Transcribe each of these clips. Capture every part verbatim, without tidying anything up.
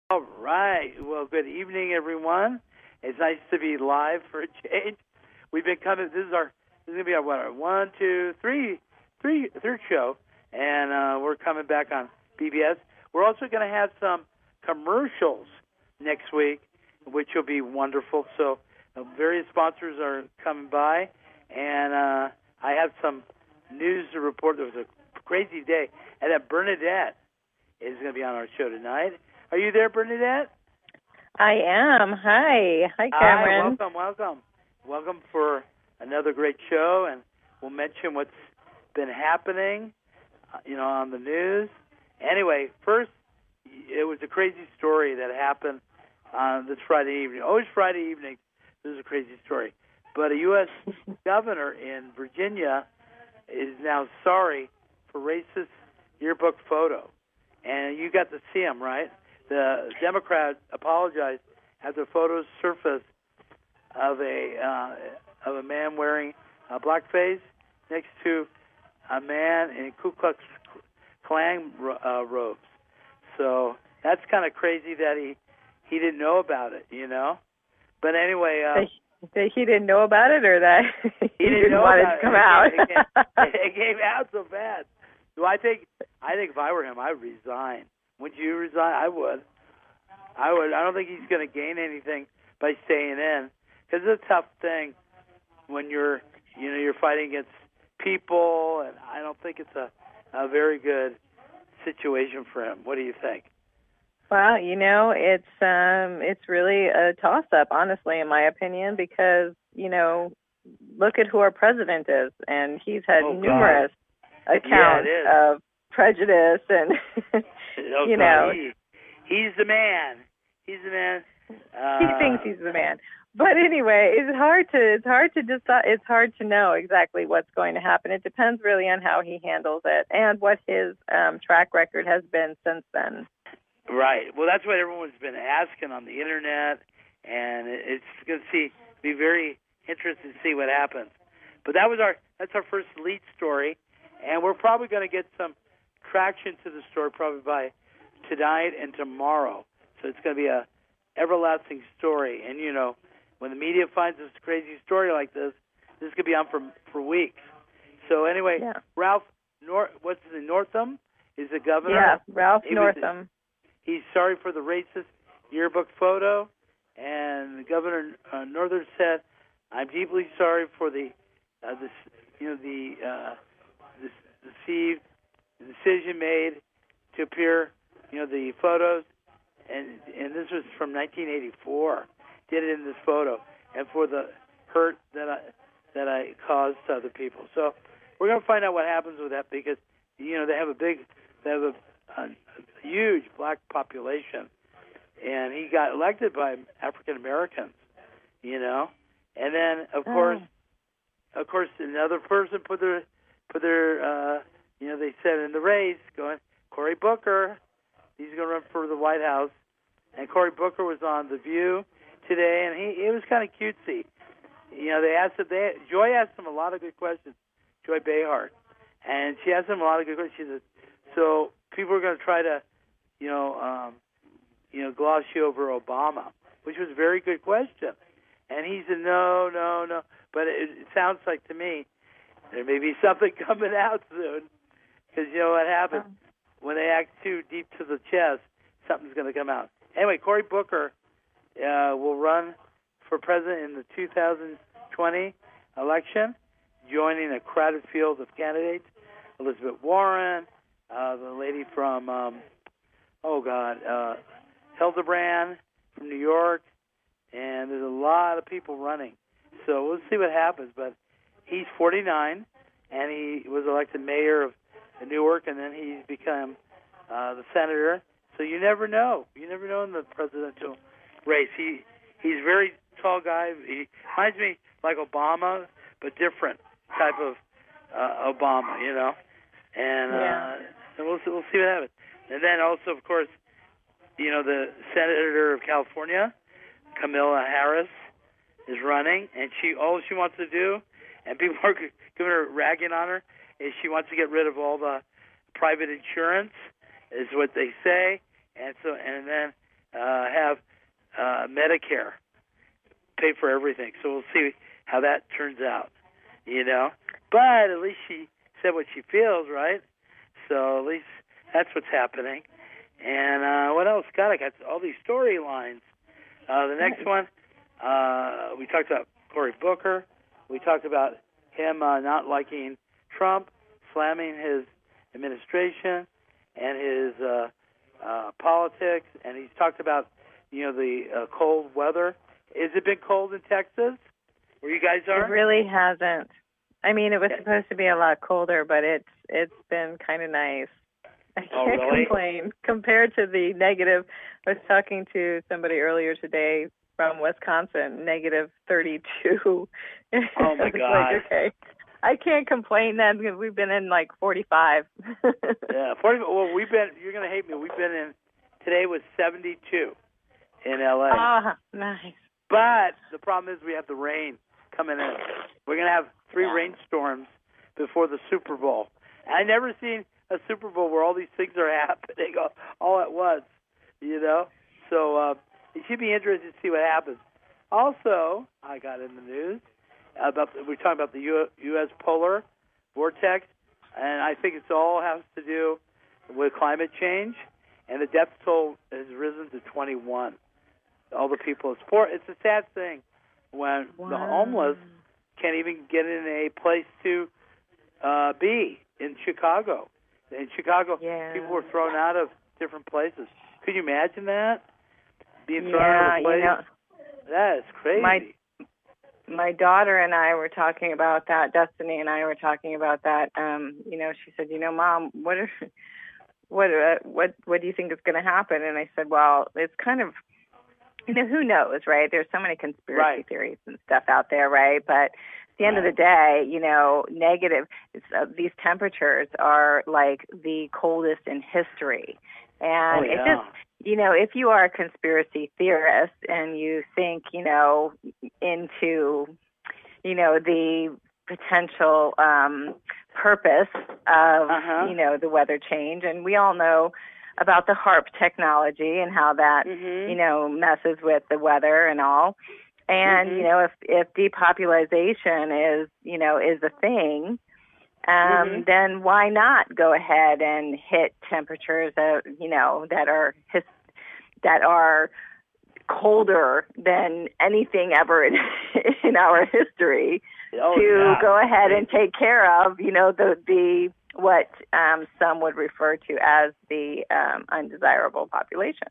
All right. Well, good evening, everyone. It's nice to be live for a change. We've been coming. This is our. This is gonna be our what? Our one, two, three, three, third show, and uh, we're coming back on B B S. We're also going to have some commercials next week, which will be wonderful. So, uh, various sponsors are coming by, and uh, I have some news to report. There was a crazy day, and that Bernadette is going to be on our show tonight. Are you there, Bernadette? I am. Hi. Hi, Cameron. Hi, welcome, welcome. Welcome for another great show, and we'll mention what's been happening, uh, you know, on the news. Anyway, first, it was a crazy story that happened on this Friday evening. Always Friday evening, this is a crazy story. But a U S governor in Virginia is now sorry for racist yearbook photo. And you got to see him, right? The Democrat apologized after photos surfaced of a uh, of a man wearing a blackface next to a man in Ku Klux Klan uh, robes. So that's kind of crazy that he he didn't know about it, you know. But anyway, uh, that, that he didn't know about it, or that he, he didn't, didn't know want about it to come it. out. It came, it came out so bad. So I think I think if I were him, I'd resign. Would you resign? I would. I would. I don't think he's going to gain anything by staying in, because it's a tough thing when you're, you know, you're fighting against people, and I don't think it's a, a very good situation for him. What do you think? Well, you know, it's um, it's really a toss-up, honestly, in my opinion, because you know, look at who our president is, and he's had oh, numerous God. accounts yeah, of prejudice, and oh, you know, he, he's the man. He's the man. Uh, he thinks he's the man. But anyway, it's hard to it's hard to decide. It's hard to know exactly what's going to happen. It depends really on how he handles it and what his um, track record has been since then. Right. Well, that's what everyone's been asking on the internet, and it's going to see be very interesting to see what happens. But that was our that's our first lead story, and we're probably going to get some traction to the story probably by tonight and tomorrow. So it's going to be a everlasting story. And, you know, when the media finds this crazy story like this, this could be on for for weeks. So anyway, yeah. Ralph, Nor- what's the Northam is the governor. Yeah, Ralph he Northam. Was, he's sorry for the racist yearbook photo. And the Governor uh, Northam said, I'm deeply sorry for the, uh, this, you know, the uh, this deceived decision made to appear, you know, the photos, and and this was from nineteen eighty-four. Did it in this photo, and for the hurt that I that I caused to other people. So we're going to find out what happens with that, because you know they have a big, they have a, a, a huge black population, and he got elected by African Americans, you know, and then of oh. course, of course another person put their put their uh, you know they said in the race going Cory Booker. He's going to run for the White House. And Cory Booker was on The View today, and he it was kind of cutesy. You know, they asked him, they, Joy asked him a lot of good questions, Joy Behar. And she asked him a lot of good questions. She said, so people are going to try to, you know, um, you know, gloss you over Obama, which was a very good question. And he said, no, no, no. But it, it sounds like to me there may be something coming out soon, because you know what happens? Oh. When they act too deep to the chest, something's going to come out. Anyway, Cory Booker uh, will run for president in the two thousand twenty election, joining a crowded field of candidates. Elizabeth Warren, uh, the lady from, um, oh, God, uh, Hildebrand from New York, and there's a lot of people running. So we'll see what happens. But he's forty-nine, and he was elected mayor of Newark, and then he's become uh, the senator. So you never know. You never know in the presidential race. He he's a very tall guy. He reminds me like Obama, but different type of uh, Obama, you know. And yeah. uh, and we'll we'll see what happens. And then also, of course, you know, the senator of California, Kamala Harris, is running, and she all she wants to do, and people are giving her ragging on her, is she wants to get rid of all the private insurance, is what they say, and so and then uh, have uh, Medicare pay for everything. So we'll see how that turns out, you know. But at least she said what she feels, right? So at least that's what's happening. And uh, what else? God, I got all these storylines. Uh, the next one, uh, we talked about Cory Booker. We talked about him uh, not liking Trump, slamming his administration and his uh, uh, politics. And he's talked about, you know, the uh, cold weather. Has it been cold in Texas, where you guys are? It really hasn't. I mean, it was supposed to be a lot colder, but it's it's been kind of nice. I can't oh, really? complain compared to the negative. I was talking to somebody earlier today from Wisconsin, negative thirty-two. Oh my God! Like, okay, I can't complain then because we've been in like forty-five. Yeah, forty. Well, we've been. You're gonna hate me. We've been in. Today was seventy-two in L A. Ah, nice. But the problem is we have the rain coming in. We're gonna have three yeah. rainstorms before the Super Bowl. I never seen a Super Bowl where all these things are happening all at once, you know? So uh, it should be interesting to see what happens. Also, I got in the news about, we're talking about the U- U.S. polar vortex, and I think it's all has to do with climate change, and the death toll has risen to twenty-one. All the people, it's, poor, it's a sad thing when wow. the homeless can't even get in a place to uh, be in Chicago. In Chicago, yeah. people were thrown out of different places. Could you imagine that? Being thrown yeah, out of a place? You know, that is crazy. My, my daughter and I were talking about that. Destiny and I were talking about that. Um, you know, she said, you know, Mom, what are, what, uh, what, what do you think is going to happen? And I said, well, it's kind of, you know, who knows, right? There's so many conspiracy right. theories and stuff out there, right? But at the end right. of the day, you know, negative, it's, uh, these temperatures are like the coldest in history. And oh, yeah. it just, you know, if you are a conspiracy theorist and you think, you know, into, you know, the potential um, purpose of, uh-huh. you know, the weather change, and we all know about the HAARP technology and how that, mm-hmm. you know, messes with the weather and all. And, mm-hmm. you know, if, if depopulation is, you know, is a thing, um, mm-hmm. then why not go ahead and hit temperatures that, you know, that are his, that are colder than anything ever in, in our history oh, to yeah. go ahead and take care of, you know, the, the, what um, some would refer to as the um, undesirable population.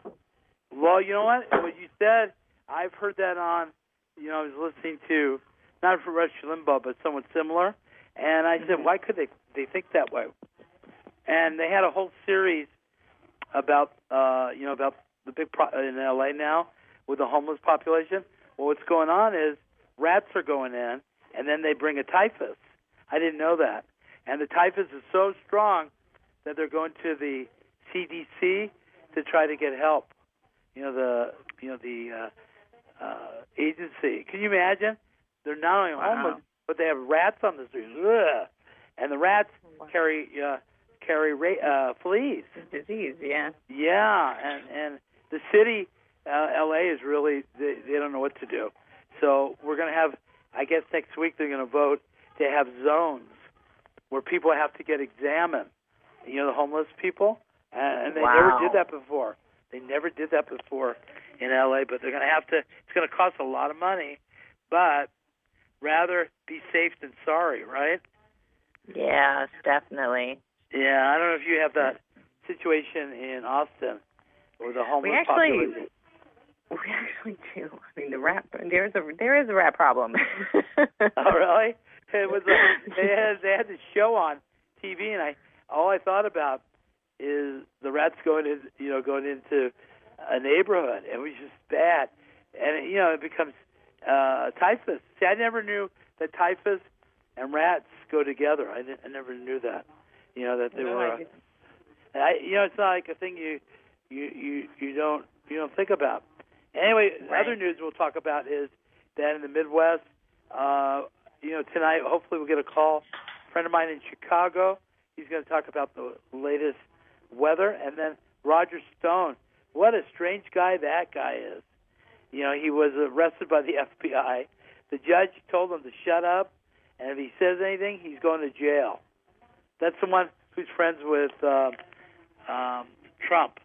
Well, you know what? What you said, I've heard that on, you know, I was listening to, not for Rush Limbaugh, but someone similar, and I said, why could they they think that way? And they had a whole series about, uh, you know, about the big pro- in L A now with the homeless population. Well, what's going on is rats are going in, and then they bring a typhus. I didn't know that. And the typhus is so strong that they're going to the C D C to try to get help. You know the you know the uh, uh, agency. Can you imagine? They're not only wow. homeless, but they have rats on the streets. Ugh. And the rats wow. carry uh, carry ra- uh, fleas. Disease, yeah. Yeah, and and the city, uh, L A is really they, they don't know what to do. So we're going to have, I guess next week they're going to vote to have zones where people have to get examined, you know, the homeless people, and they wow. never did that before. They never did that before in L A, but they're going to have to, it's going to cost a lot of money, but rather be safe than sorry, right? Yes, definitely. Yeah, I don't know if you have that situation in Austin or the homeless we actually, population. We actually do. I mean, the rat, there's a, there is a rat problem. Oh, really? It was a, they had they had this show on T V, and I all I thought about is the rats going in, you know, going into a neighborhood. It was just bad, and you know, it becomes uh, typhus. See, I never knew that typhus and rats go together. I, I never knew that. You know that they no, were. Uh, I, you know, it's not like a thing you you you you don't you don't think about. Anyway, right. Other news we'll talk about is that in the Midwest. Uh, You know, tonight, hopefully we'll get a call. A friend of mine in Chicago, he's going to talk about the latest weather. And then Roger Stone, what a strange guy that guy is. You know, he was arrested by the F B I. The judge told him to shut up, and if he says anything, he's going to jail. That's the one who's friends with uh, um, Trump.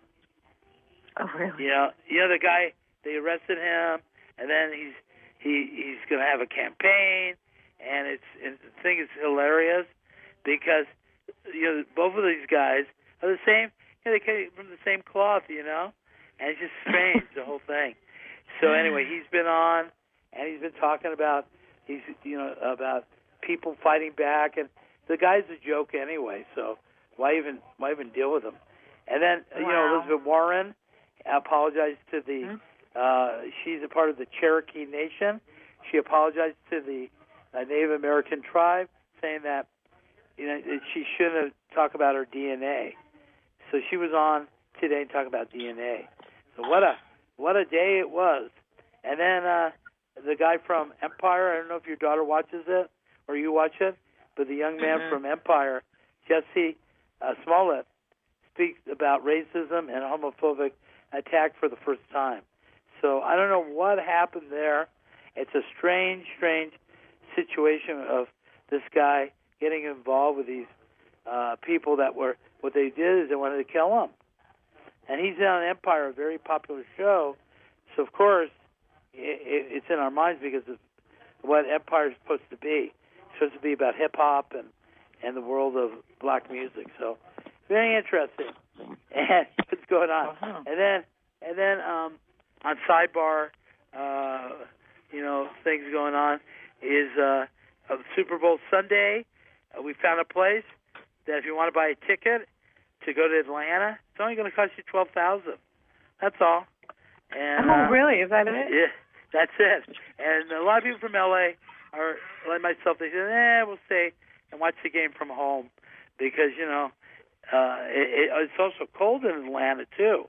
Oh, really? You know, you know the guy. They arrested him, and then he's he he's going to have a campaign, and it's and the thing is hilarious because you know both of these guys are the same. You know, they came from the same cloth, you know, and it's just strange the whole thing. So anyway, he's been on, and he's been talking about he's you know about people fighting back, and the guy's a joke anyway. So why even why even deal with him? And then wow. you know Elizabeth Warren apologized to the. Mm-hmm. Uh, she's a part of the Cherokee Nation. She apologized to the uh, Native American tribe, saying that you know that she shouldn't have talked about her D N A. So she was on today and talking about D N A. So what a what a day it was. And then uh, the guy from Empire, I don't know if your daughter watches it or you watch it, but the young man mm-hmm. from Empire, Jesse uh, Smollett, speaks about racism and homophobic attack for the first time. So I don't know what happened there. It's a strange, strange situation of this guy getting involved with these uh, people that were, what they did is they wanted to kill him. And he's on Empire, a very popular show. So, of course, it, it, it's in our minds because of what Empire is supposed to be. It's supposed to be about hip-hop and, and the world of black music. So, very interesting. And what's going on. Uh-huh. And then, and then, um, on Sidebar, uh, you know, things going on, is uh, uh, Super Bowl Sunday. Uh, we found a place that if you want to buy a ticket to go to Atlanta, it's only going to cost you twelve thousand dollars. That's all. And, oh, uh, really? Is that it? Yeah, that's it. And a lot of people from L A are, like myself, they say, eh, we'll stay and watch the game from home because, you know, uh, it, it, it's also cold in Atlanta, too.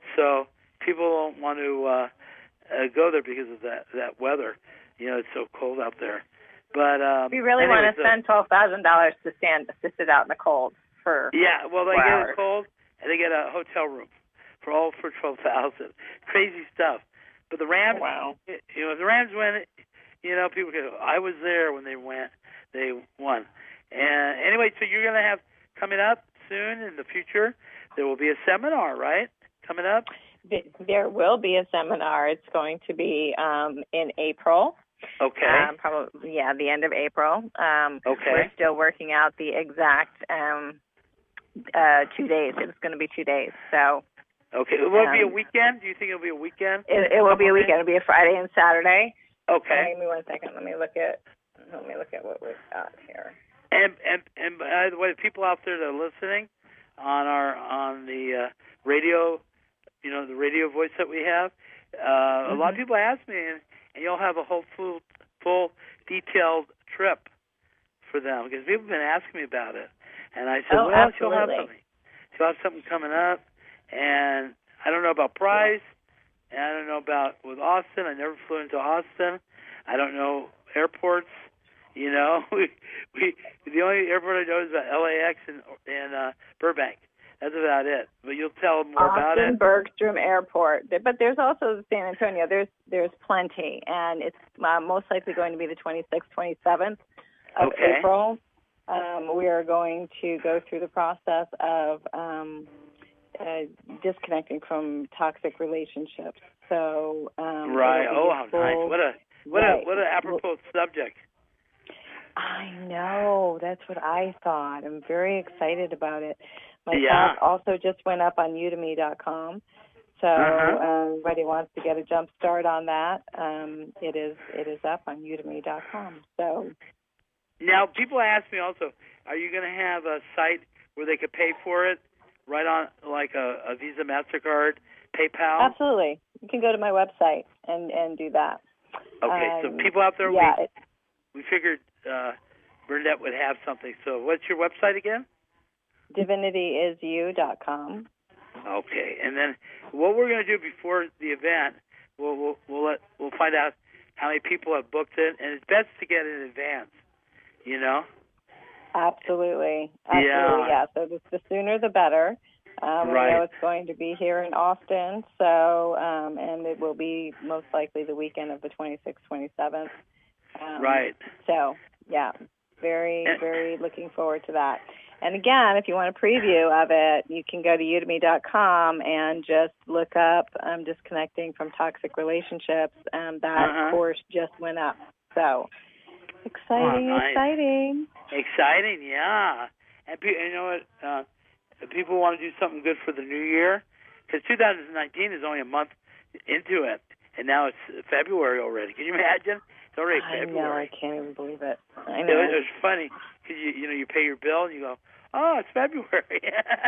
So people don't want to uh, uh, go there because of that, that weather. You know, it's so cold out there. But um, we really anyway, want to spend twelve thousand dollars to stand to sit out in the cold for yeah. Well, they four get hours. it cold and they get a hotel room for all for twelve thousand. Crazy stuff. But the Rams, oh, wow. you know, if the Rams win, you know, people go, I was there when they went, they won. And anyway, so you're going to have coming up soon in the future. There will be a seminar, right? Coming up. There will be a seminar. It's going to be um, in April. Okay. Um, probably, yeah, the end of April. Um, okay. We're still working out the exact um, uh, two days. It's going to be two days. So. Okay. Will it um, be a weekend? Do you think it'll be a weekend? It, it will be a weekend. It'll be a Friday and Saturday. Okay. Give me one second. Let me look at. Let me look at what we've got here. And and and by the way, people out there that are listening on our on the uh, radio. You know, the radio voice that we have. Uh, mm-hmm. A lot of people ask me, and, and you'll have a whole full, full, detailed trip for them because people have been asking me about it. And I said, oh, well, absolutely. she'll have something. She'll have something coming up, and I don't know about price, and I don't know about with Austin. I never flew into Austin. I don't know airports. You know, we we the only airport I know is about L A X and and uh, Burbank. That's about it. But you'll tell them more Austin, about it. Bergstrom Airport. But there's also San Antonio. There's there's plenty, and it's uh, most likely going to be the twenty-sixth, twenty-seventh of okay. April. Um, we are going to go through the process of um, uh, disconnecting from toxic relationships. So um, right. Oh, how full, nice! What a what right. a what a apropos subject. I know. That's what I thought. I'm very excited about it. My yeah. class also just went up on udemy dot com, so uh-huh. um, anybody wants to get a jump start on that, um, it is it is up on udemy dot com. So now people ask me also, are you going to have a site where they could pay for it right on like a, a Visa, MasterCard, PayPal? Absolutely. You can go to my website and, and do that. Okay, um, so people out there, yeah, we, it, we figured uh, Bernadette would have something. So what's your website again? divinity is you dot com. Okay, and then what we're going to do before the event, we'll we'll we'll, let, we'll find out how many people have booked it, and it's best to get in advance. You know. Absolutely, absolutely, yeah. yeah. So the, the sooner the better. Um, right. We know it's going to be here in Austin, so um, and it will be most likely the weekend of the twenty-sixth, twenty-seventh. Um, right. So, yeah, very, very looking forward to that. And again, if you want a preview of it, you can go to udemy dot com and just look up um, Disconnecting from Toxic Relationships. Um, that uh-huh. course just went up. So, exciting, oh, nice. exciting. Exciting, yeah. And pe- you know what? Uh, if people want to do something good for the new year, because two thousand nineteen is only a month into it, and now it's February already. Can you imagine? It's already I February. know, I can't even believe it. I know. It was, it was funny because you you know you pay your bill and you go, oh, it's February.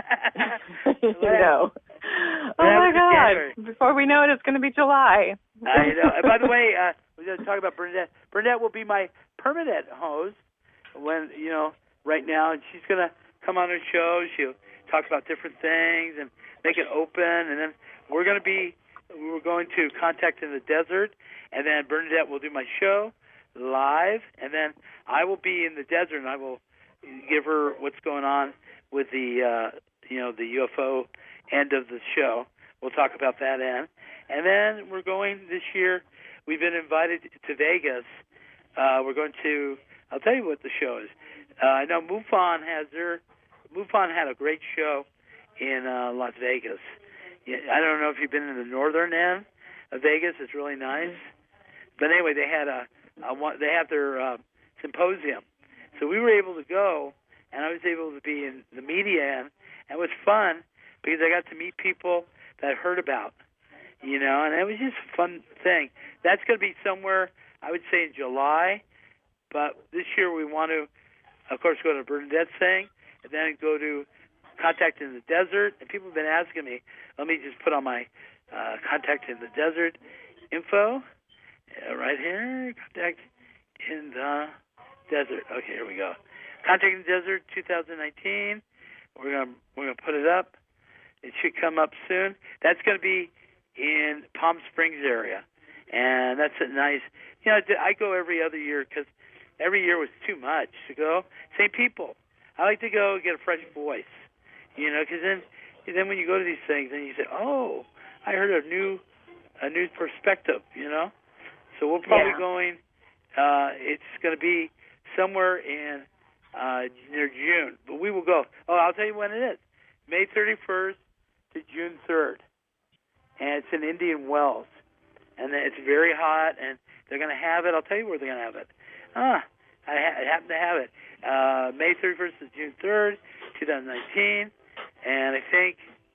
You know. Oh my God! Before we know it, it's going to be July. I know. And by the way, uh, we're going to talk about Bernadette. Bernadette will be my permanent host when you know right now, and she's going to come on our show. She'll talk about different things and make it open, and then we're going to be we're going to Contact in the Desert, and then Bernadette will do my show live, and then I will be in the desert, and I will give her what's going on with the uh, you know the U F O end of the show. We'll talk about that end, and then we're going this year. We've been invited to Vegas. Uh, we're going to. I'll tell you what the show is. Uh, I know MUFON has their. MUFON had a great show in uh, Las Vegas. Yeah, I don't know if you've been in the northern end of Vegas. It's really nice. But anyway, they had a, a one, they have their uh, symposium, so we were able to go, and I was able to be in the media end, and it was fun because I got to meet people that I heard about, you know, and it was just a fun thing. That's going to be somewhere I would say in July, but this year we want to, of course, go to Bernadette's thing, and then go to Contact in the Desert. And people have been asking me, let me just put on my uh, Contact in the Desert info uh, right here. Contact in the Desert. Okay, here we go. Contact in the Desert twenty nineteen. We're gonna we're gonna put it up. It should come up soon. That's gonna be in Palm Springs area, and that's a nice. You know, I go every other year because every year was too much to go. Same people. I like to go get a fresh voice, you know, because then, then when you go to these things, and you say, "Oh, I heard a new, a new perspective," you know. So we're probably Yeah. going. Uh, it's going to be somewhere in uh, near June, but we will go. Oh, I'll tell you when it is: May thirty-first to June third, and it's in Indian Wells, and it's very hot, and they're going to have it. I'll tell you where they're going to have it. Ah, I, ha- I happen to have it. Uh, May thirty-first to June third, twenty nineteen, and I think,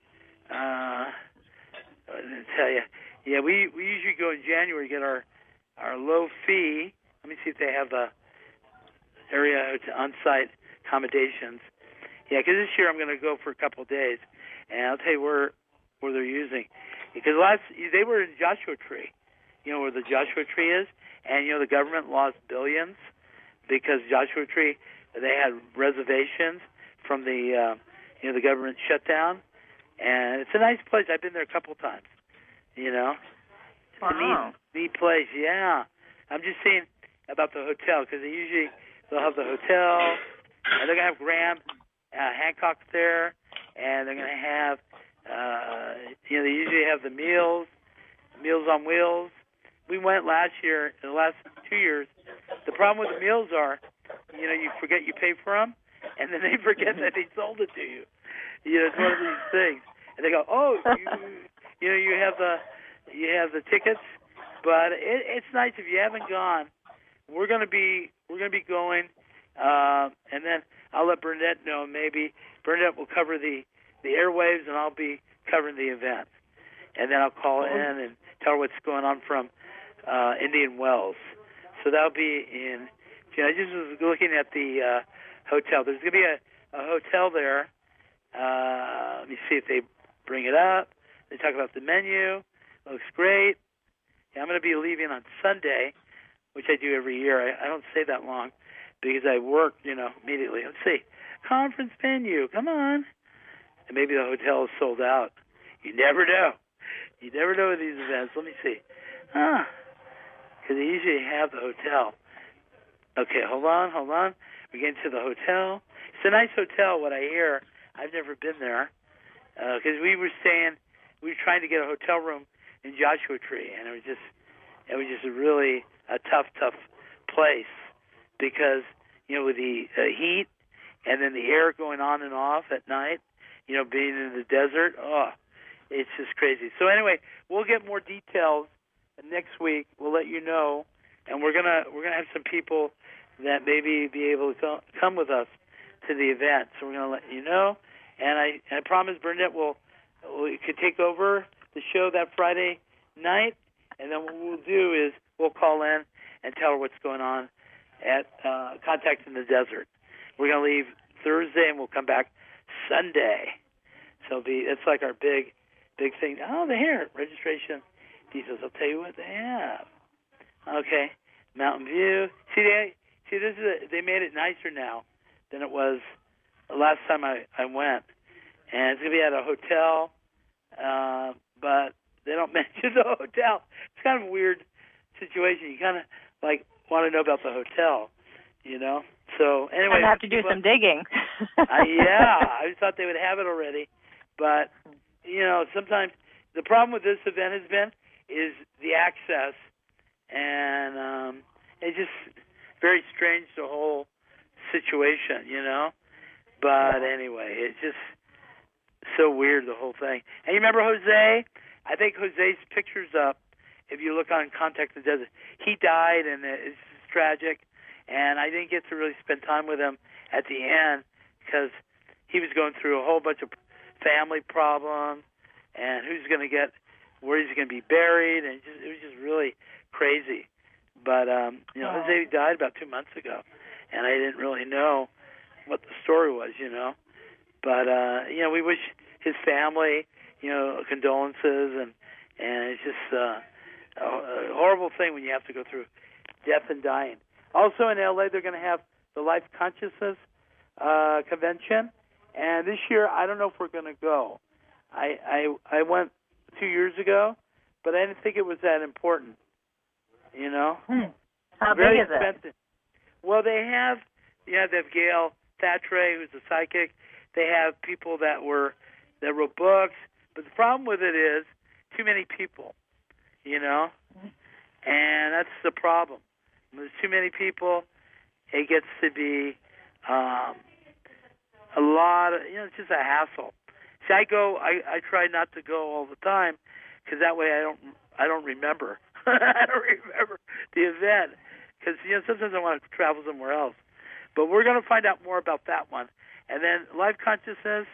uh, I didn't tell you, yeah, we, we usually go in January to get our, our low fee. Let me see if they have a area on-site accommodations. Yeah, because this year I'm going to go for a couple of days, and I'll tell you where where they're using. Because last they were in Joshua Tree, you know where the Joshua Tree is, and you know the government lost billions because Joshua Tree they had reservations from the uh, you know the government shutdown, and it's a nice place. I've been there a couple of times. You know, it's wow. a neat, neat place. Yeah, I'm just saying about the hotel because they usually they'll have the hotel, and they're gonna have Graham uh, Hancock there, and they're gonna have uh, you know they usually have the meals, Meals on Wheels. We went last year, in the last two years. The problem with the meals are, you know, you forget you pay for them, and then they forget that they sold it to you. You know, it's one of these things. And they go, oh, you, you know, you have the, you have the tickets, but it, it's nice if you haven't gone. We're gonna be, we're gonna be going, uh, and then I'll let Bernadette know. Maybe Bernadette will cover the, the airwaves, and I'll be covering the event. And then I'll call in and tell her what's going on from uh, Indian Wells. So that'll be in. You know, I just was looking at the uh, hotel. There's going to be a, a hotel there. Uh, let me see if they bring it up. They talk about the menu. It looks great. Yeah, I'm going to be leaving on Sunday, which I do every year. I, I don't stay that long because I work, you know, immediately. Let's see. Conference venue. Come on. And maybe the hotel is sold out. You never know. You never know with these events. Let me see. Ah, because they usually have the hotel. Okay, hold on, hold on. We're getting to the hotel. It's a nice hotel, what I hear. I've never been there. because uh, we were staying, we were trying to get a hotel room in Joshua Tree, and it was just, it was just a really a tough, tough place because you know with the uh, heat and then the air going on and off at night, you know, being in the desert, oh, it's just crazy. So anyway, we'll get more details next week. We'll let you know, and we're gonna we're gonna have some people that maybe be able to come with us to the event. So we're gonna let you know, and I I promise Bernadette will we could take over the show that Friday night, and then what we'll do is we'll call in and tell her what's going on at uh, Contact in the Desert. We're gonna leave Thursday, and we'll come back Sunday. So it'll be it's like our big big thing. Oh, the hair registration details. I'll tell you what they have. Okay, Mountain View. See, they see this is a, they made it nicer now than it was the last time I, I went, and it's gonna be at a hotel, uh, but they don't mention the hotel. It's kind of a weird situation. You kind of like want to know about the hotel, you know. So anyway, I have to do but, some digging. uh, yeah, I thought they would have it already, but you know, sometimes the problem with this event has been is the access, and um, it's just very strange, the whole situation, you know. But anyway, it's just so weird, the whole thing. And you remember Jose? I think Jose's picture's up. If you look on Contact in the Desert, he died, and it's tragic. And I didn't get to really spend time with him at the end because he was going through a whole bunch of family problems and who's going to get, where he's going to be buried, and just, it was just really crazy. But, um, you know, oh. Jose died about two months ago, and I didn't really know what the story was, you know. But, uh, you know, we wish his family, you know, condolences, and, and it's just uh, a, a horrible thing when you have to go through death and dying. Also in L A, they're going to have the Life Consciousness uh, convention, and this year I don't know if we're going to go. I, I I went two years ago, but I didn't think it was that important. You know, hmm. How very big is expensive. It? Well, they have yeah they have Gail Thatray, who's a psychic. They have people that were that wrote books, but the problem with it is too many people. You know, and that's the problem. When there's too many people, it gets to be um, a lot of, you know, it's just a hassle. See, I go, I, I try not to go all the time because that way I don't, I don't remember. I don't remember the event because, you know, sometimes I want to travel somewhere else. But we're going to find out more about that one. And then Life Consciousness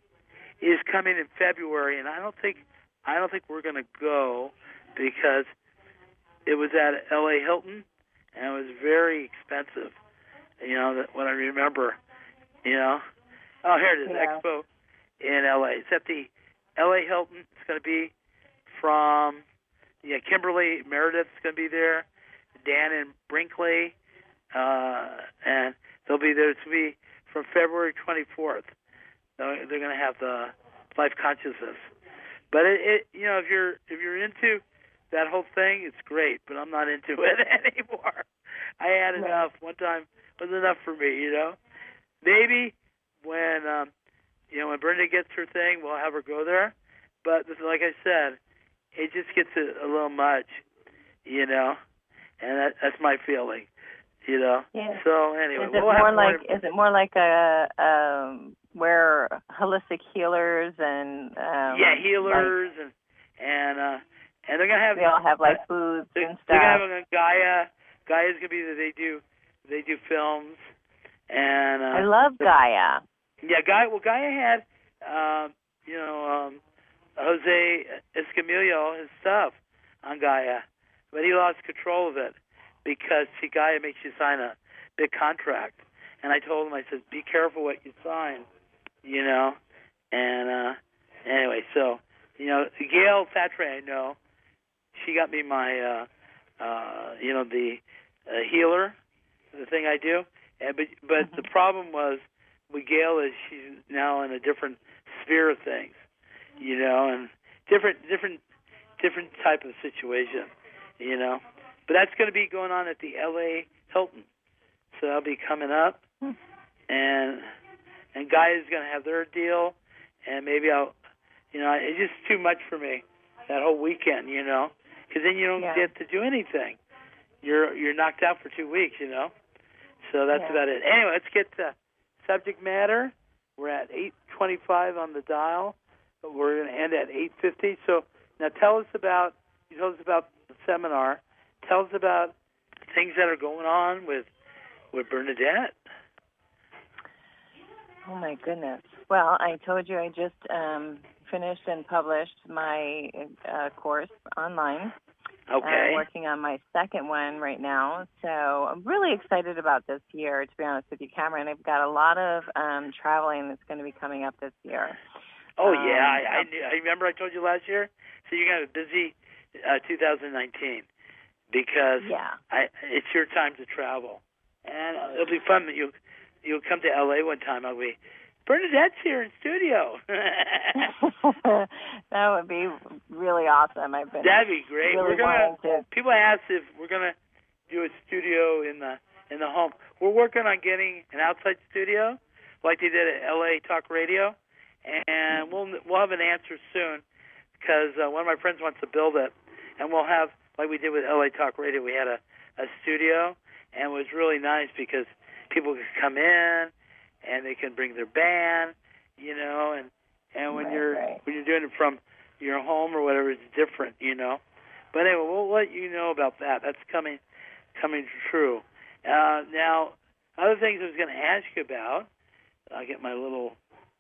is coming in February, and I don't think, I don't think we're going to go because it was at L A Hilton. And it was very expensive, you know, that what I remember, you know. Oh, here it is, yeah. Expo in L A. It's at the L A Hilton. It's going to be from, yeah, Kimberly Meredith's going to be there, Dan and Brinkley, uh, and they'll be there. It's going to be from February twenty-fourth. They're going to have the Life Consciousness. But, it, it, you know, if you're if you're into that whole thing, it's great, but I'm not into it anymore. I had enough. One time was enough for me, you know. Maybe when, um, you know, when Brenda gets her thing, we'll have her go there. But like I said, it just gets a, a little much, you know, and that, that's my feeling, you know. Yeah. So anyway, is it we'll more have like more... is it more like a um, where holistic healers and um, yeah, healers like, and and. uh And they're gonna have they all have like uh, foods they're, and stuff. They're gonna have a Gaia. Gaia's gonna be that they do they do films and uh, I love the, Gaia. Yeah, Gaia. Well, Gaia had um, you know um, Jose Escamillo, his stuff on Gaia, but he lost control of it because see, Gaia makes you sign a big contract, and I told him, I said, be careful what you sign, you know, and uh, anyway, so. You know, Gail Thatray, I know, she got me my, uh, uh, you know, the uh, healer, the thing I do. And, but but mm-hmm. the problem was with Gail is she's now in a different sphere of things, you know, and different different different type of situation, you know. But that's going to be going on at the L A Hilton, so that'll be coming up, mm-hmm. and and Gaia's going to have their deal, and maybe I'll. You know, it's just too much for me that whole weekend. You know, because then you don't Yeah. get to do anything. You're you're knocked out for two weeks. You know, so that's Yeah. about it. Anyway, let's get to subject matter. We're at eight twenty-five on the dial. But we're going to end at eight fifty. So now tell us about you told us about the seminar. Tell us about things that are going on with with Bernadette. Oh my goodness. Well, I told you I just um, finished and published my uh, course online. Okay. I'm working on my second one right now, so I'm really excited about this year, to be honest with you, Cameron. I've got a lot of um, traveling that's going to be coming up this year. Oh um, yeah, I, I, knew, I remember I told you last year. So you're going to have a busy uh, two thousand nineteen because yeah. I, it's your time to travel, and uh, it'll be fun that you you'll come to L A one time. I'll be Bernadette's here in studio. That would be really awesome. I've been That'd be great. really We're gonna. wanting to. People ask if we're gonna do a studio in the in the home. We're working on getting an outside studio, like they did at L A Talk Radio, and we'll we'll have an answer soon because uh, one of my friends wants to build it, and we'll have like we did with L A Talk Radio. We had a a studio, and it was really nice because people could come in and they can bring their band, you know, and and when Right, you're right. when you're doing it from your home or whatever, it's different, you know. But anyway, we'll let you know about that. That's coming coming true. Uh, now, other things I was going to ask you about. I get my little,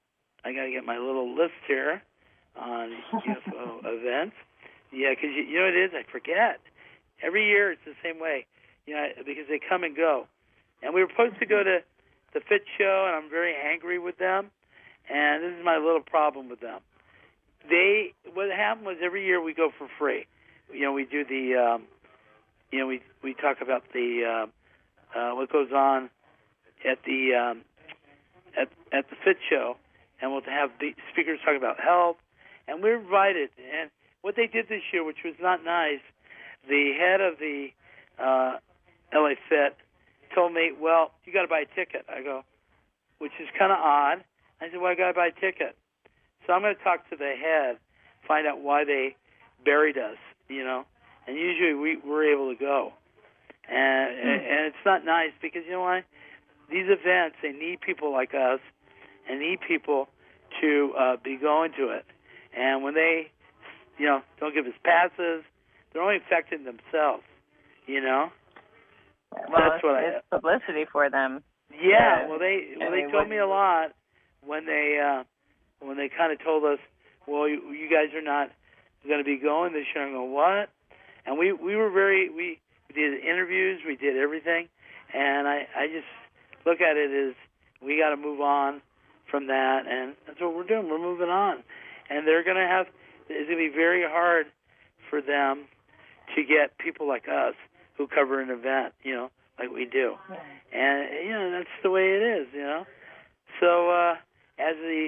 I got to get my little list here on U F O events. Yeah, because you, you know what it is, I forget. Every year it's the same way, you know, because they come and go. And we were supposed to go to the FIT show, and I'm very angry with them. And this is my little problem with them. They, what happened was every year we go for free. You know, we do the, um, you know, we we talk about the uh, uh, what goes on at the um, at at the FIT show, and we'll have the speakers talk about health, and we're invited. And what they did this year, which was not nice, the head of the uh, L A FIT told me, "Well, you got to buy a ticket." I go, which is kind of odd. I said, "Well, I got to buy a ticket." So I'm going to talk to the head, find out why they buried us, you know. And usually we, we're able to go. And, mm. and and it's not nice because, you know why? These events, they need people like us and need people to uh, be going to it. And when they, you know, don't give us passes, they're only affecting themselves, you know. Well, That's it's, what it's I, publicity for them. Yeah, Yeah. well, they well I they mean, told what- me a lot when they uh, when they kind of told us, well, you, you guys are not going to be going this year. I go, what? And we, we were very, we, we did interviews, we did everything, and I, I just look at it as we got to move on from that, and that's what we're doing. We're moving on. And they're going to have, it's going to be very hard for them to get people like us who cover an event, you know, like we do. And, you know, that's the way it is, you know. So uh, as the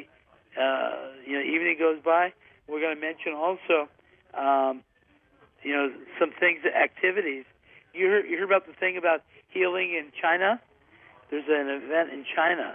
uh, you know evening goes by, we're going to mention also, um, you know, some things, activities. You heard, you heard about the thing about healing in China? There's an event in China.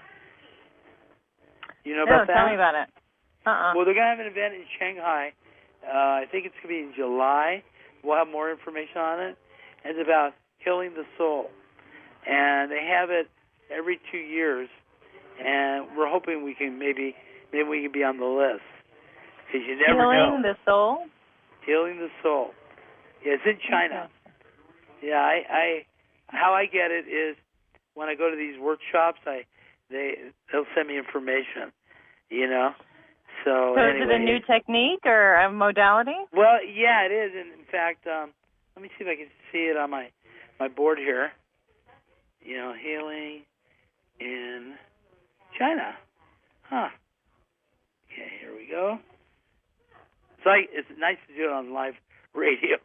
You know no, about that? tell me about it. Uh-uh. Well, they're going to have an event in Shanghai. Uh, I think it's going to be in July. We'll have more information on it. And it's about healing the soul. And they have it every two years. And we're hoping we can maybe maybe we can be on the list. Because you never Healing know. the soul? Healing the soul. Yeah, it's in China. Okay. Yeah, I, I how I get it is when I go to these workshops, I they they'll send me information. You know. So, So anyway, is it a new technique or a modality? Well, yeah, it is. And in fact, um, let me see if I can see it on my my board here. You know, healing in China. Huh. Okay, here we go. It's like it's nice to do it on live radio.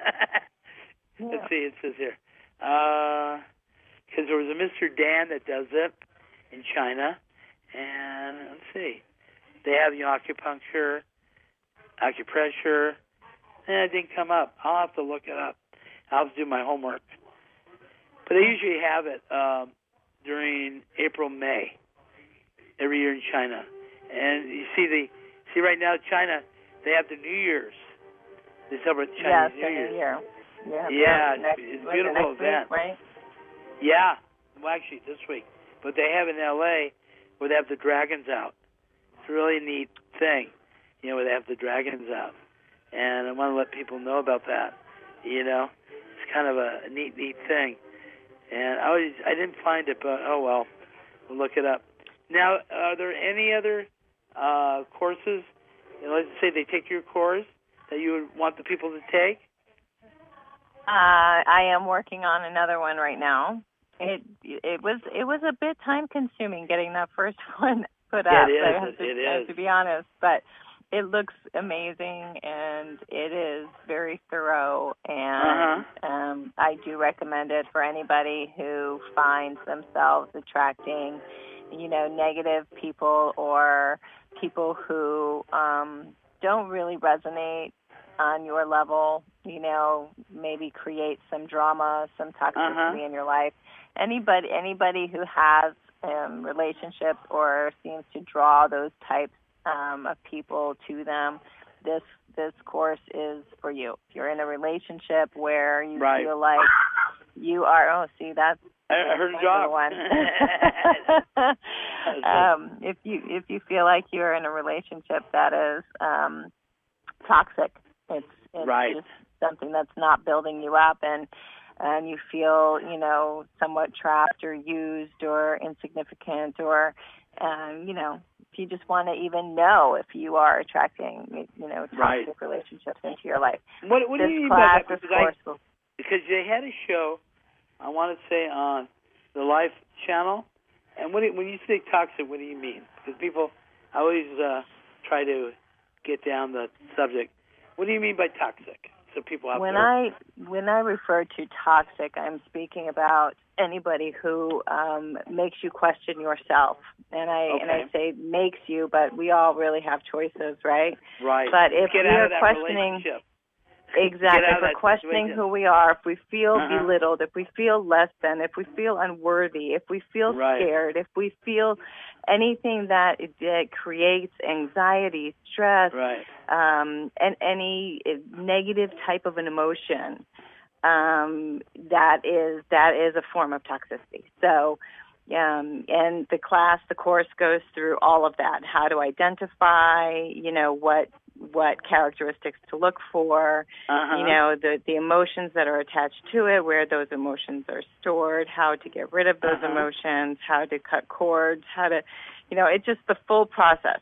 Yeah. Let's see, it says here. Because uh, there was a Mister Dan that does it in China. And let's see. They have the acupuncture, acupressure. And it didn't come up. I'll have to look it up. I'll have to do my homework. But they usually have it um, during April, May, every year in China. And you see the See, right now, China, they have the New Year's. They celebrate Chinese yes, New Year's. New Year. Yeah, yeah, next, it's a was beautiful it next event. Week, right? Yeah, well, actually, this week. But they have in L A where they have the dragons out. It's a really neat thing, you know, where they have the dragons out. And I want to let people know about that, you know. It's kind of a neat, neat thing. And I always, I didn't find it, but oh well, we'll look it up. Now, are there any other uh, courses, you know, let's say they take your course, that you would want the people to take? Uh, I am working on another one right now. It it was it was a bit time consuming getting that first one put yeah, up. It is. I have to, it is. I have to be honest, but it looks amazing and it is very thorough. And uh-huh. um, I do recommend it for anybody who finds themselves attracting, you know, negative people or people who um, don't really resonate on your level, you know, maybe create some drama, some toxicity uh-huh. in your life. Anybody, anybody who has um, relationships or seems to draw those types um, of people to them, this this course is for you. If you're in a relationship where you right. feel like you are, oh, see, that's I heard a dog. One. um, if you if you feel like you're in a relationship that is um, toxic, it's, it's right. just something that's not building you up, and and you feel, you know, somewhat trapped or used or insignificant, or um, you know, if you just want to even know if you are attracting, you know, toxic right. relationships into your life. What, what this do you mean class, by that? Because, course, I, because they had a show, I want to say, on the Life Channel, and when, it, when you say toxic, what do you mean? Because people, I always uh, try to get down the subject. What do you mean by toxic? So people out when there. I when I refer to toxic, I'm speaking about anybody who um, makes you question yourself, and I okay. and I say makes you, but we all really have choices, right? Right. But if Get we out are of that questioning, relationship. exactly, if we're questioning situation. who we are, if we feel uh-huh. belittled, if we feel less than, if we feel unworthy, if we feel right. scared, if we feel anything that, that creates anxiety, stress, right. um, and any negative type of an emotion, um, that is that is a form of toxicity. So, um, and the class, the course goes through all of that: how to identify, you know, what what characteristics to look for, uh-huh. you know, the the emotions that are attached to it, where those emotions are stored, how to get rid of those uh-huh. emotions, how to cut cords, how to, you know, it's just the full process.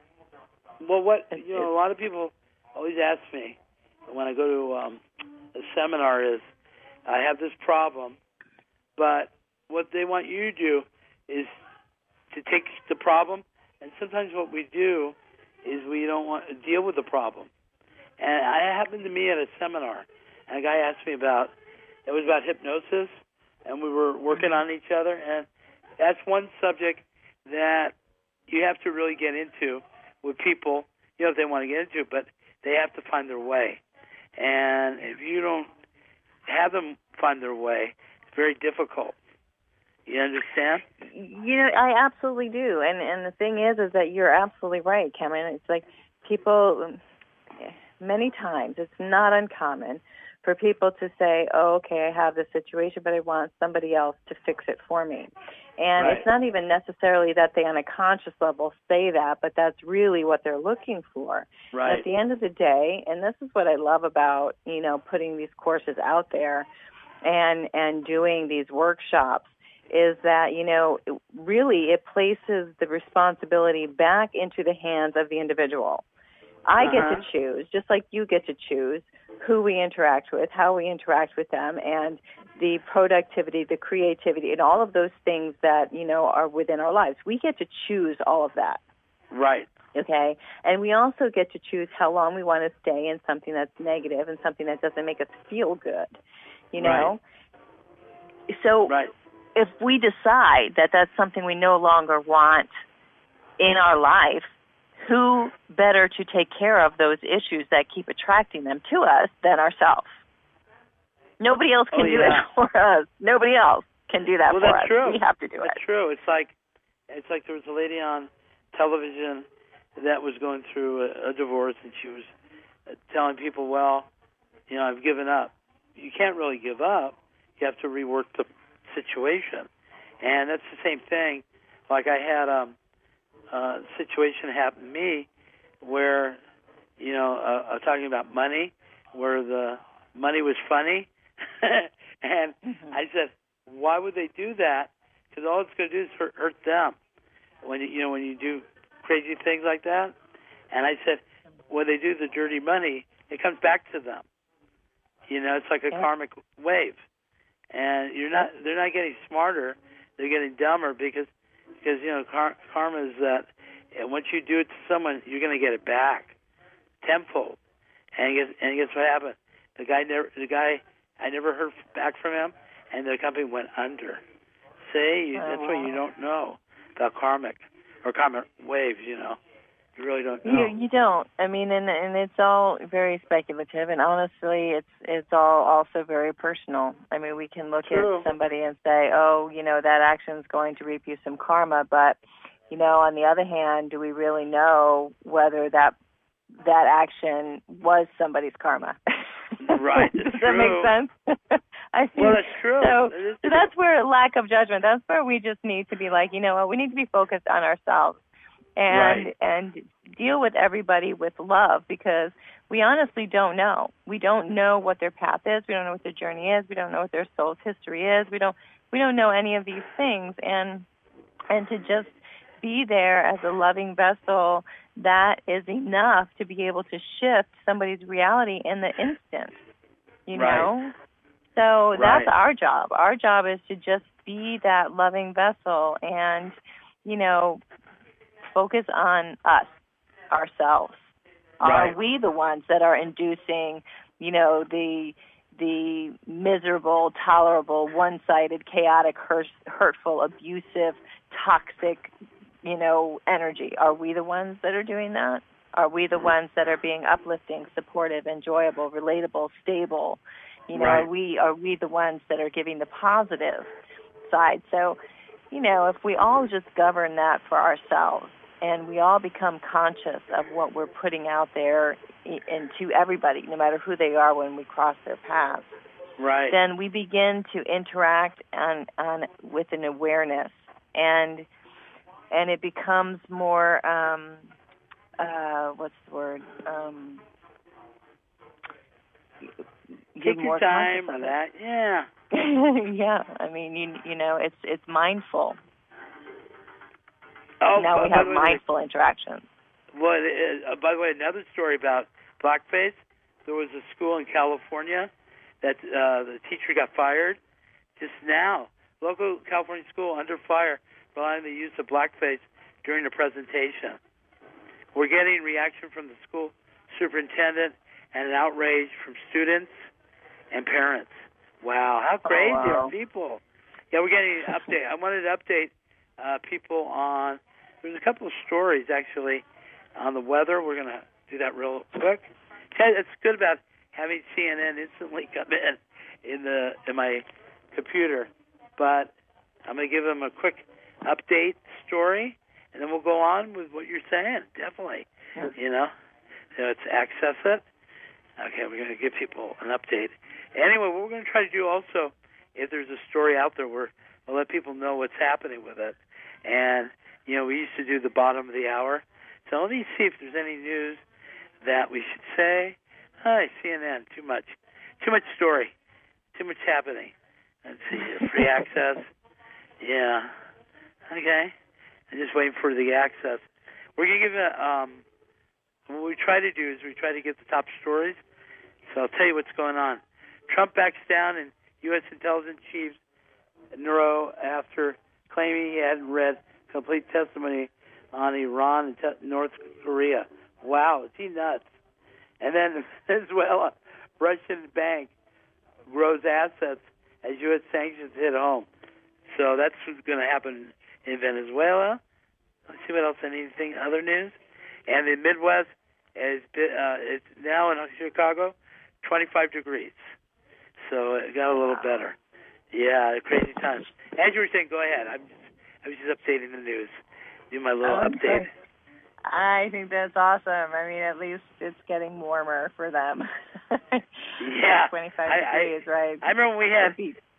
Well, what, you know, a lot of people always ask me when I go to um, a seminar is, I have this problem, but what they want you to do is to take the problem, and sometimes what we do is we don't want to deal with the problem. And it happened to me at a seminar, and a guy asked me about, it was about hypnosis, and we were working on each other, and that's one subject that you have to really get into with people, you know, if they want to get into it, but they have to find their way. And if you don't have them find their way, it's very difficult. You understand? You know, I absolutely do. And and the thing is, is that you're absolutely right, Cameron. It's like people, many times, it's not uncommon for people to say, oh, okay, I have this situation, but I want somebody else to fix it for me. And right. it's not even necessarily that they on a conscious level say that, but that's really what they're looking for. Right. And at the end of the day, and this is what I love about, you know, putting these courses out there and and doing these workshops, is that, you know, really it places the responsibility back into the hands of the individual. I uh-huh. get to choose, just like you get to choose, who we interact with, how we interact with them, and the productivity, the creativity, and all of those things that, you know, are within our lives. We get to choose all of that. Right. Okay? And we also get to choose how long we want to stay in something that's negative and something that doesn't make us feel good, you know? Right. So right. if we decide that that's something we no longer want in our life, who better to take care of those issues that keep attracting them to us than ourselves? Nobody else can oh, do yeah. it for us. Nobody else can do that well, for that's us. True. We have to do that's it. That's true. It's like it's like there was a lady on television that was going through a, a divorce, and she was telling people, well, you know, I've given up. You can't really give up. You have to rework the situation. And that's the same thing. Like I had um, a situation happen to me where, you know, uh, I was talking about money, where the money was funny. and mm-hmm. I said, why would they do that? Because all it's going to do is hurt, hurt them. When you, you know, when you do crazy things like that. And I said, when they do the dirty money, it comes back to them. You know, it's like a yeah. karmic wave. And you're not, they're not getting smarter, they're getting dumber because, because you know, car, karma is that once you do it to someone, you're going to get it back tenfold. And guess, and guess what happened? The guy never, the guy, I never heard back from him, and the company went under. See, you, that's what you don't know about karmic or karmic waves. You know, you really don't know. You, you don't. I mean, and and it's all very speculative, and honestly, it's it's all also very personal. I mean, we can look True. at somebody and say, oh, you know, that action's going to reap you some karma, but you know, on the other hand, do we really know whether that that action was somebody's karma? Right. Does that true. make sense? I think, well, that's true. So, that is so true. that's where lack of judgment. That's where we just need to be like, you know what? We need to be focused on ourselves and right. and deal with everybody with love, because we honestly don't know. We don't know what their path is. We don't know what their journey is. We don't know what their soul's history is. We don't we don't know any of these things. And and to just be there as a loving vessel, that is enough to be able to shift somebody's reality in the instant. You right. know? So right. that's our job. Our job is to just be that loving vessel and, you know, focus on us, ourselves. Right. Are we the ones that are inducing, you know, the the miserable, tolerable, one-sided, chaotic, hurt, hurtful, abusive, toxic, you know, energy? Are we the ones that are doing that? Are we the ones that are being uplifting, supportive, enjoyable, relatable, stable? You know, right. are we are we the ones that are giving the positive side? So, you know, if we all just govern that for ourselves and we all become conscious of what we're putting out there into everybody, no matter who they are when we cross their paths, right. then we begin to interact on, on with an awareness, and and it becomes more, um, uh, what's the word? Um, Take your time on that, yeah. yeah, I mean, you you know, it's it's mindful. Oh, now we by have the way, mindful interactions. Well, uh, by the way, another story about blackface. There was a school in California that uh, the teacher got fired just now. Local California school under fire for allowing the use of blackface during the presentation. We're getting reaction from the school superintendent and an outrage from students and parents. Wow, how crazy oh, wow. are people? Yeah, we're getting an update. I wanted to update uh, people on, there's a couple of stories, actually, on the weather. We're going to do that real quick. It's good about having C N N instantly come in in, the, in my computer. But I'm going to give them a quick update story, and then we'll go on with what you're saying, definitely. You know, so let's access it. Okay, we're going to give people an update. Anyway, what we're going to try to do also, if there's a story out there, we're, we'll let people know what's happening with it. And, you know, we used to do the bottom of the hour. So let me see if there's any news that we should say. Hi, C N N, too much. Too much story. Too much happening. Let's see, free access. Yeah. Okay. I'm just waiting for the access. We're going to give a, um, what we try to do is we try to get the top stories. So I'll tell you what's going on. Trump backs down in U S intelligence chief's Neuro after claiming he hadn't read complete testimony on Iran and te- North Korea. Wow, is he nuts? And then Venezuela, Russian bank grows assets as U S sanctions hit home. So that's what's going to happen in Venezuela. Let's see what else, anything, other news. And the Midwest is uh, it's now in Chicago, twenty-five degrees. So it got a little wow. better. Yeah, crazy times. As you were saying, go ahead. I'm just, I was just updating the news. Do my little I'm update. Sorry. I think that's awesome. I mean, at least it's getting warmer for them. Yeah, twenty-five I, degrees, I, right? I remember we had.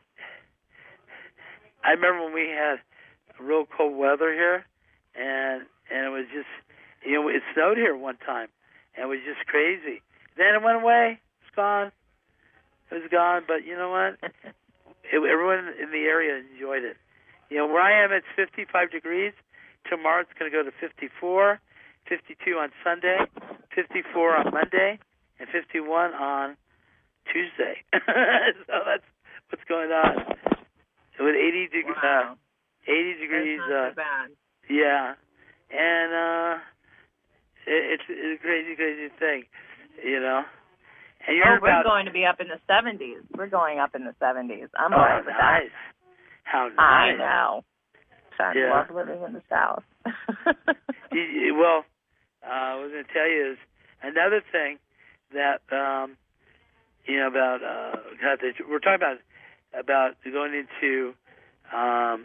I remember when we had real cold weather here, and and it was just, you know, it snowed here one time, and it was just crazy. Then it went away. It's gone. It was gone. But you know what? It, everyone in the area enjoyed it. You know, where I am, it's fifty-five degrees. Tomorrow it's going to go to fifty-four, fifty-two on Sunday, fifty-four on Monday, and fifty-one on Tuesday. So that's what's going on. With eighty degrees, wow. uh, eighty degrees. That's not uh, so bad. Yeah, and uh, it, it's, it's a crazy, crazy thing, you know. And you oh, heard we're about, going to be up in the seventies. We're going up in the seventies. I'm oh, all right with nice. that. How nice. I know. I Yeah. love living in the South. you, you, well, uh, I was going to tell you is another thing that um, you know about. Uh, God, they, we're talking about about going into um,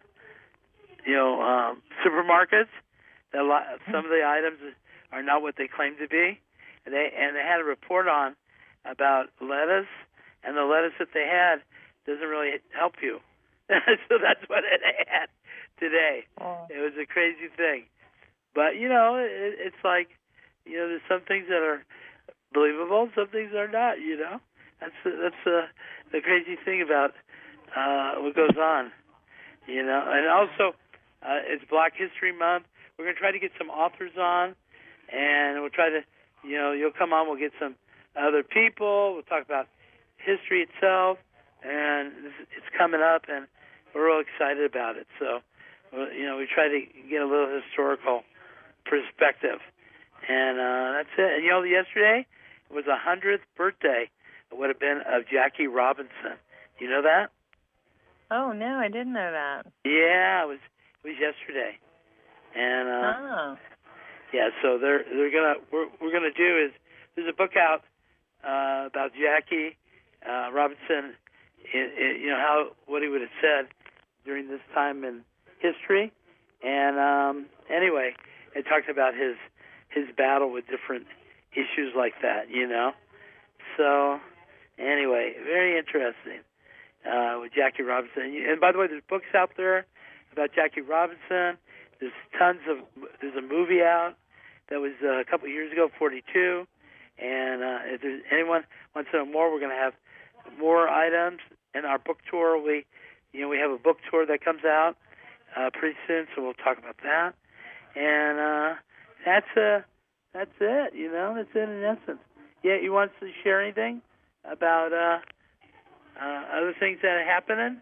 you know um, supermarkets. That a lot, some of the items are not what they claim to be, and they and they had a report on about lettuce, and the lettuce that they had doesn't really help you. So that's what it had today. Oh. It was a crazy thing. But, you know, it, it's like, you know, there's some things that are believable, some things are not, you know. That's that's uh, the crazy thing about uh, what goes on, you know. And also, uh, it's Black History Month. We're going to try to get some authors on, and we'll try to, you know, you'll come on, we'll get some other people. We'll talk about history itself, and it's coming up, and we're real excited about it. So, you know, we try to get a little historical perspective. And uh, that's it. And, you know, yesterday it was the hundredth birthday, it would have been, of Jackie Robinson. You know that? Oh, no, I didn't know that. Yeah, it was it was yesterday. And, uh, oh. yeah, so they're, they're going to, we're, we're going to do is, there's a book out uh, about Jackie uh, Robinson, it, it, you know, how, what he would have said during this time in history. And um, anyway, it talks about his his battle with different issues like that, you know. So anyway, very interesting uh, with Jackie Robinson. And by the way, there's books out there about Jackie Robinson. There's tons of, there's a movie out that was uh, a couple of years ago, forty-two. And uh, if there's anyone wants to know more, we're going to have more items in our book tour. We, you know, we have a book tour that comes out uh, pretty soon, so we'll talk about that. And uh, that's uh, that's it. You know, that's it in essence. Yeah, you want to share anything about uh, uh, other things that are happening?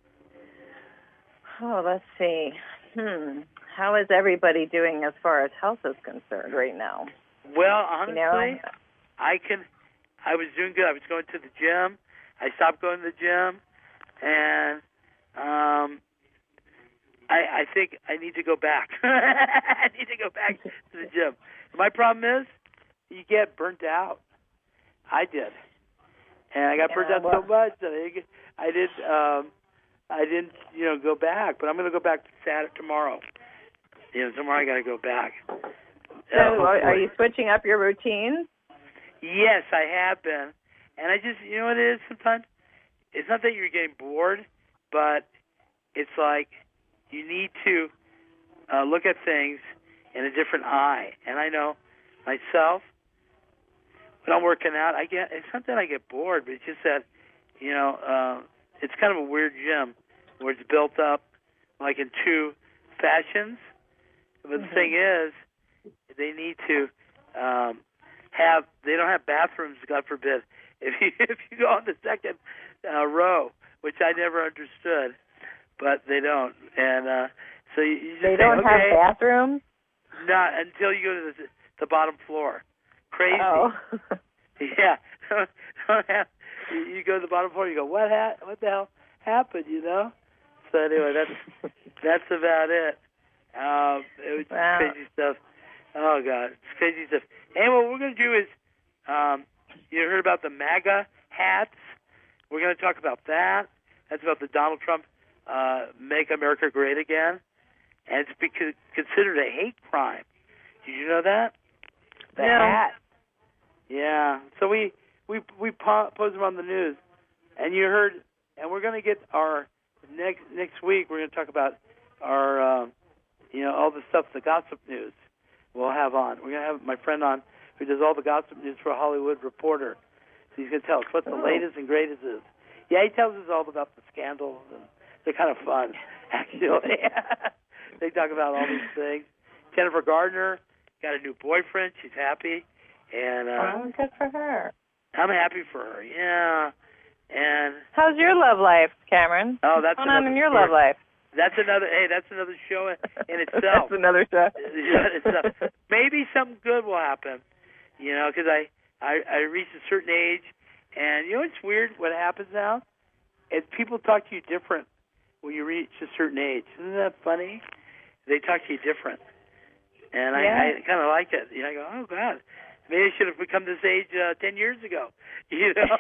Oh, let's see. Hmm. How is everybody doing as far as health is concerned right now? Well, honestly, you know? I can. I was doing good. I was going to the gym. I stopped going to the gym, and um, I, I think I need to go back. I need to go back to the gym. My problem is, you get burnt out. I did, and I got yeah, burnt out well, so much that I, I did. Um, I didn't, you know, go back. But I'm going to go back Saturday tomorrow. You know, tomorrow I got to go back. So, uh, are, are you switching up your routine? Yes, I have been. And I just, you know what it is sometimes? It's not that you're getting bored, but it's like you need to uh, look at things in a different eye. And I know myself, when I'm working out, I get, it's not that I get bored, but it's just that, you know, uh, it's kind of a weird gym where it's built up like in two fashions. But mm-hmm. the thing is, they need to um, have, they don't have bathrooms, God forbid. If you if you go on the second uh, row, which I never understood, but they don't. And uh, so you, you just They say, don't okay, have bathrooms? Not until you go to the, the bottom floor. Crazy. Oh. Yeah. You go to the bottom floor, you go, what ha- what the hell happened, you know? So anyway, that's that's about it. Um, it was wow. crazy stuff. Oh, God. It's crazy stuff. And what we're going to do is, um, you heard about the MAGA hats? We're going to talk about that. That's about the Donald Trump uh, Make America Great Again. And it's because considered a hate crime Did you know that? The No. hat. Yeah. So we we we po- posted them on the news, and you heard, and we're going to get our next next week. We're going to talk about our, uh, you know, all the stuff, the gossip news. We'll have on. We're going to have my friend on who does all the gossip news for Hollywood Reporter. So he's going to tell us what the oh. latest and greatest is. Yeah, he tells us all about the scandals, and they're kind of fun, actually. They talk about all these things. Jennifer Gardner got a new boyfriend. She's happy. And uh, oh, good for her. I'm happy for her, yeah. And how's your love life, Cameron? oh, that's What's going on in your story. love life? That's another. Hey, that's another show in, in itself. That's another show. itself. Maybe something good will happen, you know, because I, I I reached a certain age, and you know it's weird. What happens now is people talk to you different when you reach a certain age. Isn't that funny? They talk to you different, and yeah. I, I kind of like it. You know, I go, oh God. Maybe I should have become this age uh, ten years ago, you know.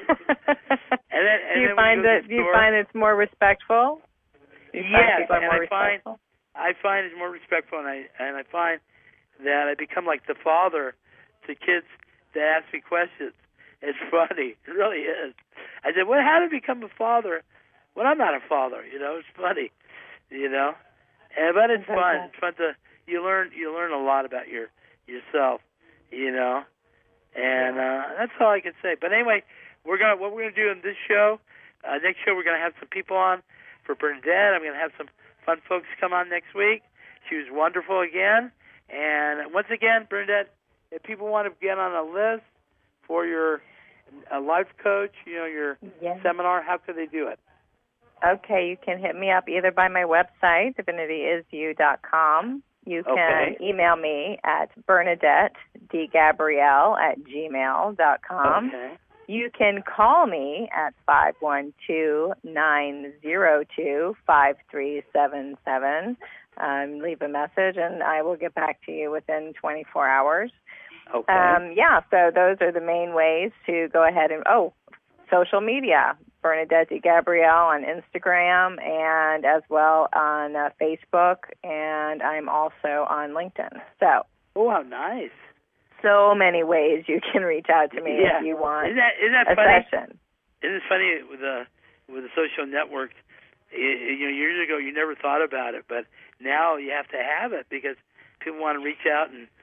and then, and do you then find that? Do you store, find it's more respectful? Do you yes, find and more I find respectful? I find it's more respectful, and I and I find that I become like the father to kids that ask me questions. It's funny, it really is. I said, "Well, how to become a father?" Well, I'm not a father, you know. It's funny, you know. And but it's okay. fun. It's fun to you learn. You learn a lot about your yourself. You know, and uh, that's all I can say. But anyway, we're gonna what we're gonna do in this show. Uh, next show, we're gonna have some people on for Bernadette. I'm gonna have some fun folks come on next week. She was wonderful again. And once again, Bernadette, if people want to get on a list for your uh, life coach, you know, your yes. seminar, how could they do it? Okay, you can hit me up either by my website, divinity is you dot com. You can okay. email me at Bernadette D. Gabrielle at gmail dot com. Okay. You can call me at five one two, nine zero two, five three seven seven. Um, leave a message, and I will get back to you within twenty-four hours. Okay. Um, yeah, so those are the main ways to go ahead and, oh, social media. Bernadette D. Gabrielle on Instagram and as well on uh, Facebook, and I'm also on LinkedIn. So, oh, how nice! So many ways you can reach out to me yeah. if you want isn't that, isn't that a funny? session. Isn't it funny with the with the social networks? You know, years ago you never thought about it, but now you have to have it because people want to reach out and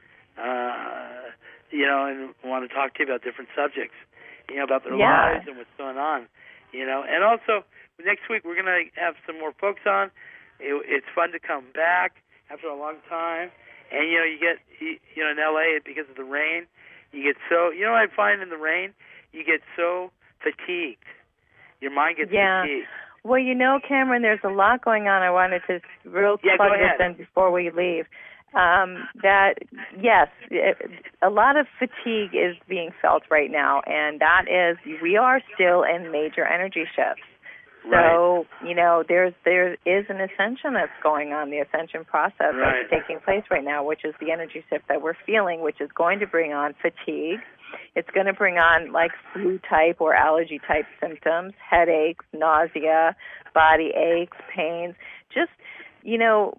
uh, you know and want to talk to you about different subjects, you know, about their yeah. lives and what's going on. You know, and also next week we're going to have some more folks on. It, it's fun to come back after a long time, and you know, you get you, you know in L A because of the rain, you get so you know what I find in the rain, you get so fatigued. Your mind gets yeah. fatigued. Well, you know, Cameron, there's a lot going on. I wanted to real yeah, plug go this ahead. in before we leave. Um, that, yes, it, a lot of fatigue is being felt right now, and that is, we are still in major energy shifts. So, right. you know, there's there is an ascension that's going on, the ascension process right. that's taking place right now, which is the energy shift that we're feeling, which is going to bring on fatigue. It's going to bring on, like, flu-type or allergy-type symptoms, headaches, nausea, body aches, pains. Just, you know,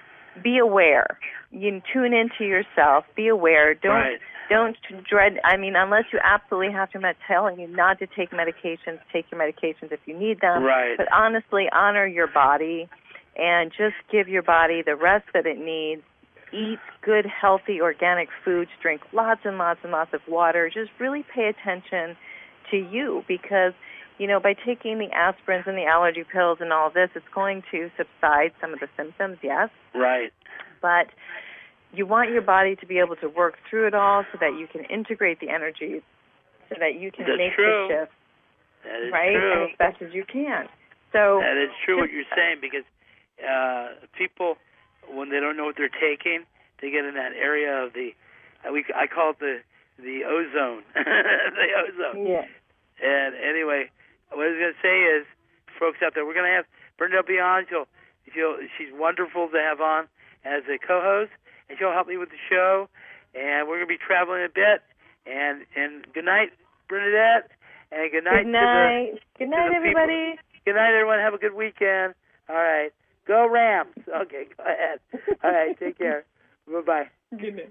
be aware. You tune into yourself. Be aware. Don't right. don't dread. I mean, unless you absolutely have to. I'm not telling you not to take medications. Take your medications if you need them. Right. But honestly, honor your body, and just give your body the rest that it needs. Eat good, healthy, organic foods. Drink lots and lots and lots of water. Just really pay attention to you, because, you know, by taking the aspirins and the allergy pills and all this, it's going to subside some of the symptoms, yes. Right. But you want your body to be able to work through it all so that you can integrate the energy, so that you can That's make true. the shift, that is right, true. and as best as you can. So that is true just, what you're saying, because uh, people, when they don't know what they're taking, they get in that area of the, uh, we I call it the the ozone, the ozone. Yeah. And anyway, what I was going to say is, folks out there, we're going to have Bernadette be on. She'll, she'll, she's wonderful to have on as a co-host, and she'll help me with the show. And we're going to be traveling a bit. And and good night, Bernadette. And good night. Good night. To the, good night, to the everybody. People. Good night, everyone. Have a good weekend. All right. Go Rams. Okay, go ahead. All right. Take care. Bye-bye. Good night.